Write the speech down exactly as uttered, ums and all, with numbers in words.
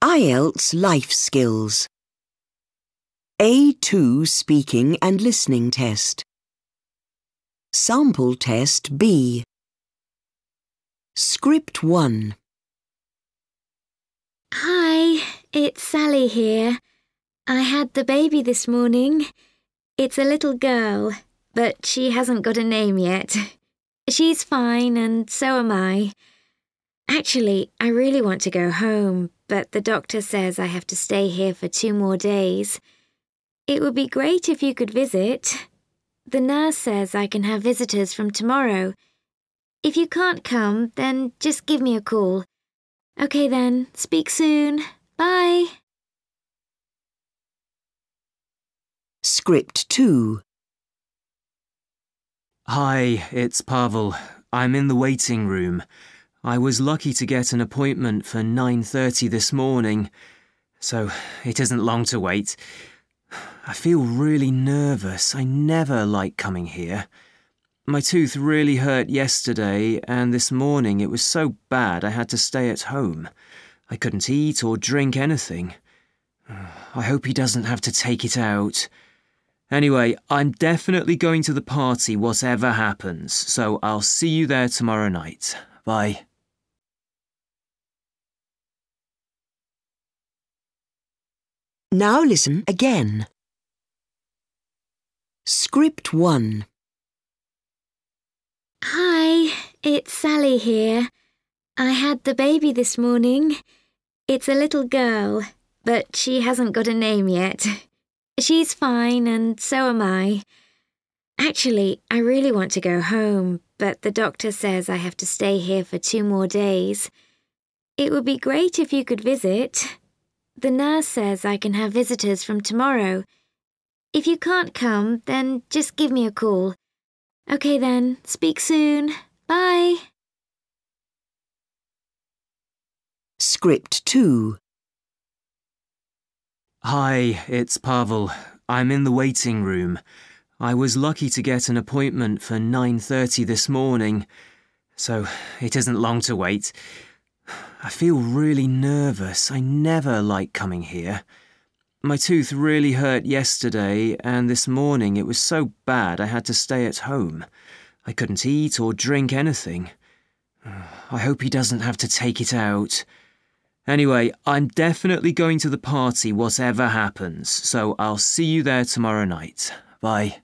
I E L T S Life Skills. A two Speaking and Listening Test. Sample Test B. Script one. Hi, it's Sally here. I had the baby this morning. It's a little girl, but she hasn't got a name yet. She's fine, and so am I. Actually, I really want to go home, but the doctor says I have to stay here for two more days. It would be great if you could visit. The nurse says I can have visitors from tomorrow. If you can't come, then just give me a call. Okay then, speak soon. Bye. Script two. Hi, it's Pavel. I'm in the waiting room. I was lucky to get an appointment for nine thirty this morning, so it isn't long to wait. I feel really nervous. I never like coming here. My tooth really hurt yesterday, and this morning it was so bad I had to stay at home. I couldn't eat or drink anything. I hope he doesn't have to take it out. Anyway, I'm definitely going to the party whatever happens, so I'll see you there tomorrow night. Bye. Now listen again. Script one. Hi, it's Sally here. I had the baby this morning. It's a little girl, but she hasn't got a name yet. She's fine, and so am I. Actually, I really want to go home, but the doctor says I have to stay here for two more days. It would be great if you could visit. The nurse says I can have visitors from tomorrow. If you can't come, then just give me a call. Okay then, speak soon. Bye. Script two. Hi, it's Pavel. I'm in the waiting room. I was lucky to get an appointment for nine thirty this morning, so it isn't long to wait. I feel really nervous. I never like coming here. My tooth really hurt yesterday, and this morning it was so bad I had to stay at home. I couldn't eat or drink anything. I hope he doesn't have to take it out. Anyway, I'm definitely going to the party whatever happens, so I'll see you there tomorrow night. Bye.